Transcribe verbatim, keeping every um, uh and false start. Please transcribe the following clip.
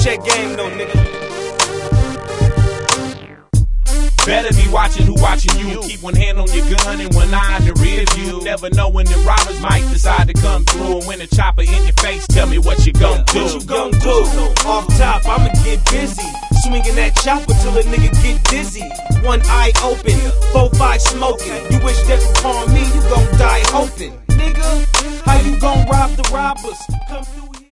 check game though, nigga. Better be watching who watching you. Keep one hand on your gun and one eye in the rear view. Never know when the robbers might decide to come through. And when the chopper in your face, tell me what you gon' do. What you gon' do? Off top, I'ma get busy. Swinging that chopper till a nigga get dizzy. One eye open, four five smoking. You wish death upon me, you gon' die hoping. Nigga, how you gon' rob the robbers? Come through.